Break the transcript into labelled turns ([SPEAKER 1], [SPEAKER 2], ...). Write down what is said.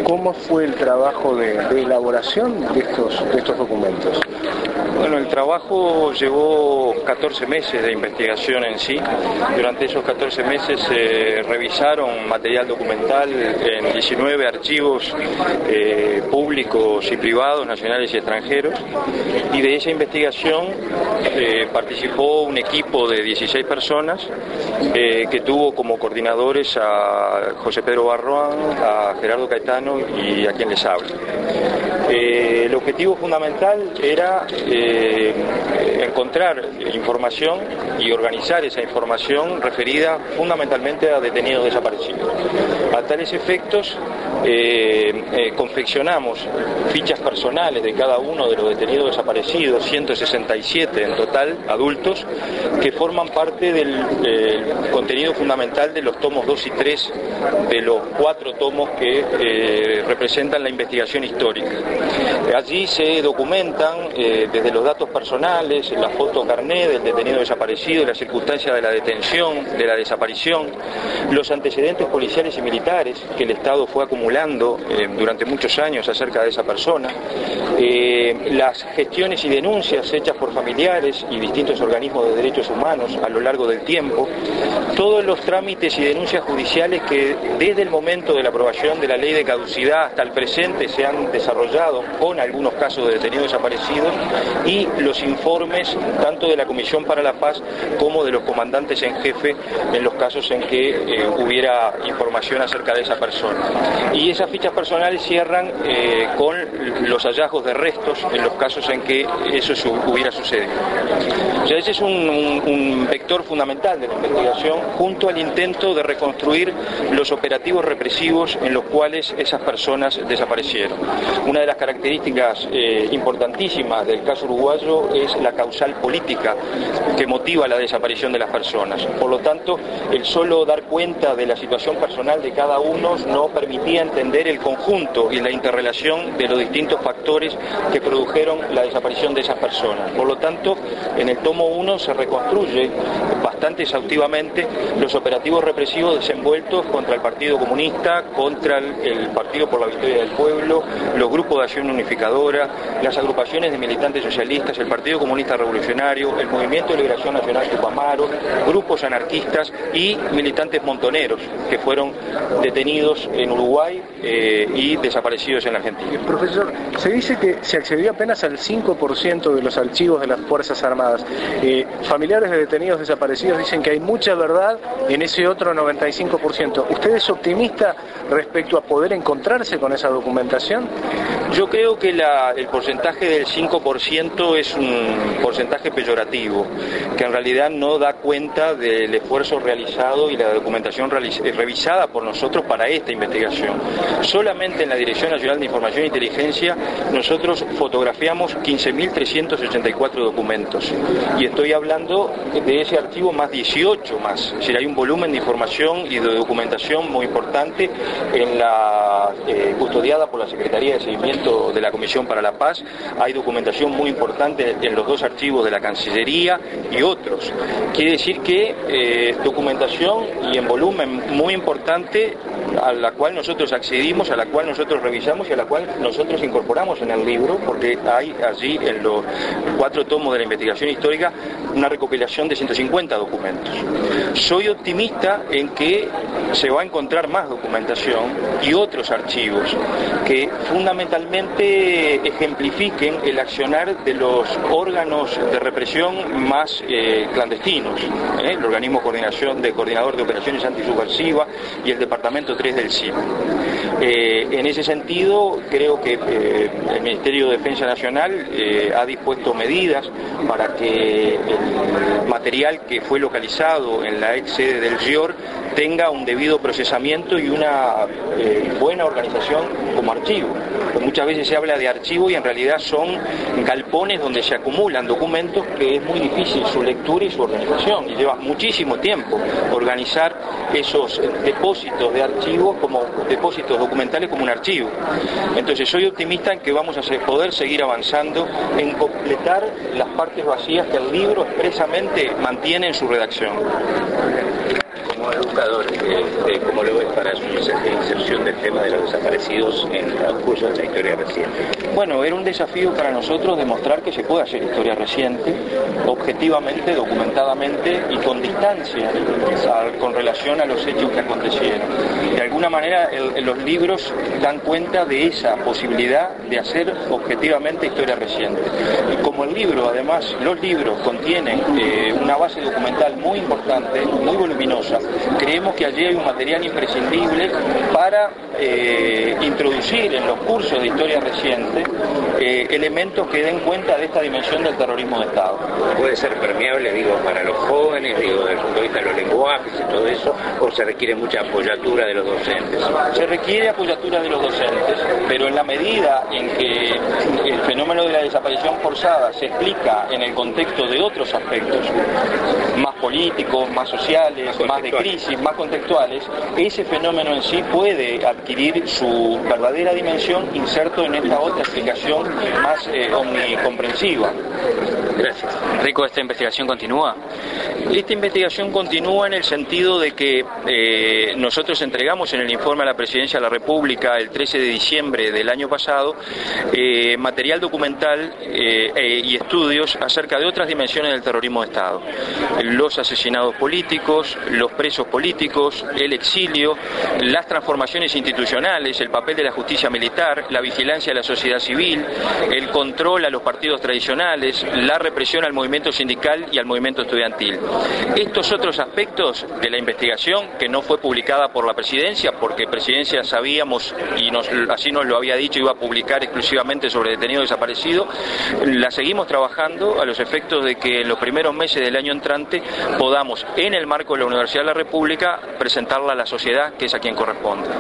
[SPEAKER 1] ¿Cómo fue el trabajo de elaboración de estos documentos?
[SPEAKER 2] Bueno, el trabajo llevó 14 meses de investigación en sí. Durante esos 14 meses se revisaron material documental en 19 archivos públicos y privados, nacionales y extranjeros. Y de esa investigación participó un equipo de 16 personas que tuvo como coordinadores a José Pedro Barroán, a Gerardo Caetano y a quien les habla. El objetivo fundamental era encontrar información y organizar esa información referida fundamentalmente a detenidos desaparecidos. A tales efectos confeccionamos fichas personales de cada uno de los detenidos desaparecidos, 167 en total, adultos, que forman parte del contenido fundamental de los tomos 2 y 3 de los 4 tomos que representan la investigación histórica. Allí se documentan desde los datos personales, la foto carné del detenido desaparecido, las circunstancias de la detención, de la desaparición, los antecedentes policiales y militares que el Estado fue acumulando durante muchos años acerca de esa persona, las gestiones y denuncias hechas por familiares y distintos organismos de derechos humanos a lo largo del tiempo, todos los trámites y denuncias judiciales que desde el momento de la aprobación de la ley de caducidad hasta el presente se han desarrollado con algunos casos de detenidos desaparecidos y los informes tanto de la Comisión para la Paz como de los comandantes en jefe en los casos en que hubiera información acerca de esa persona. Y esas fichas personales cierran con los hallazgos de restos en los casos en que eso hubiera sucedido. O sea, ese es un vector fundamental de la investigación junto al intento de reconstruir los operativos represivos en los cuales esas personas desaparecieron. Una de las características importantísimas del caso uruguayo es la causal política que motiva la desaparición de las personas. Por lo tanto, el solo dar cuenta de la situación personal de cada uno no permitía entender el conjunto y la interrelación de los distintos factores que produjeron la desaparición de esas personas. Por lo tanto, en el tomo 1 se reconstruye bastante exhaustivamente los operativos represivos desenvueltos contra el Partido Comunista, contra el Partido por la Victoria del Pueblo, los grupos de acción unificadora, las agrupaciones de militantes socialistas, el Partido Comunista Revolucionario, el Movimiento de Liberación Nacional Tupamaro, grupos anarquistas y militantes montoneros que fueron detenidos en Uruguay y desaparecidos en la Argentina.
[SPEAKER 1] Profesor, se dice que se accedió apenas al 5% de los archivos de las Fuerzas Armadas. Familiares de detenidos desaparecidos dicen que hay mucha verdad en ese otro 95%. ¿Usted es optimista respecto a poder encontrarse con esa documentación?
[SPEAKER 2] Yo creo que el porcentaje del 5% es un porcentaje peyorativo, que en realidad no da cuenta del esfuerzo realizado y la documentación revisada por nosotros para esta investigación. Solamente en la Dirección Nacional de Información e Inteligencia nosotros fotografiamos 15.384 documentos y estoy hablando de ese archivo más 18 más. Es decir, hay un volumen de información y de documentación muy importante en la custodiada por la Secretaría de Seguimiento de la Comisión para la Paz. Hay documentación muy importante en los 2 archivos de la Cancillería y otros. Quiere decir que documentación y en volumen muy importante a la cual nosotros accedimos, a la cual nosotros revisamos y a la cual nosotros incorporamos en el libro, porque hay allí en los 4 tomos de la investigación histórica una recopilación de 150 documentos. Soy optimista en que se va a encontrar más documentación y otros archivos que fundamentalmente ejemplifiquen el accionar de los órganos de represión más clandestinos, el organismo coordinador de operaciones antisubversivas y el departamento 3 del CIN. En ese sentido, creo que el Ministerio de Defensa Nacional ha dispuesto medidas para que el material que fue localizado en la ex sede del GIOR tenga un debido procesamiento y una buena organización como archivo. Pues muchas veces se habla de archivo y en realidad son galpones donde se acumulan documentos que es muy difícil su lectura y su organización y lleva muchísimo tiempo organizar esos depósitos de archivos como depósitos documentales como un archivo. Entonces soy optimista en que vamos a poder seguir avanzando en completar las partes vacías que el libro expresamente mantiene en su redacción.
[SPEAKER 3] como educador, ¿cómo lo ves para su inserción del tema de los desaparecidos en el curso de la historia reciente?
[SPEAKER 2] Bueno, era un desafío para nosotros demostrar que se puede hacer historia reciente, objetivamente, documentadamente y con distancia con relación a los hechos que acontecieron. De alguna manera, los libros dan cuenta de esa posibilidad de hacer objetivamente historia reciente. Y como el libro, además, los libros contienen una base documental muy importante, muy voluminosa, creemos que allí hay un material imprescindible para introducir en los cursos de historia reciente elementos que den cuenta de esta dimensión del terrorismo de Estado.
[SPEAKER 3] ¿Puede ser permeable, digo, para los jóvenes, digo, desde el punto de vista de los lenguajes y todo eso, o se requiere mucha apoyatura de los docentes?
[SPEAKER 2] Se requiere apoyatura de los docentes, pero en la medida en que el fenómeno de la desaparición forzada se explica en el contexto de otros aspectos, más políticos, más sociales, más de crisis, más contextuales, ese fenómeno en sí puede adquirir su verdadera dimensión inserto en esta otra explicación más omnicomprensiva.
[SPEAKER 3] Gracias.
[SPEAKER 2] Rico, ¿esta investigación continúa? Esta investigación continúa en el sentido de que nosotros entregamos en el informe a la Presidencia de la República el 13 de diciembre del año pasado material documental y estudios acerca de otras dimensiones del terrorismo de Estado. Los asesinados políticos, los presos políticos, el exilio, las transformaciones institucionales, el papel de la justicia militar, la vigilancia de la sociedad civil, el control a los partidos tradicionales, la represión al movimiento sindical y al movimiento estudiantil. Estos otros aspectos de la investigación, que no fue publicada por la Presidencia, porque Presidencia sabíamos, y así nos lo había dicho, iba a publicar exclusivamente sobre detenidos desaparecidos, la seguimos trabajando a los efectos de que en los primeros meses del año entrante podamos, en el marco de la Universidad de la República, presentarla a la sociedad, que es a quien corresponde.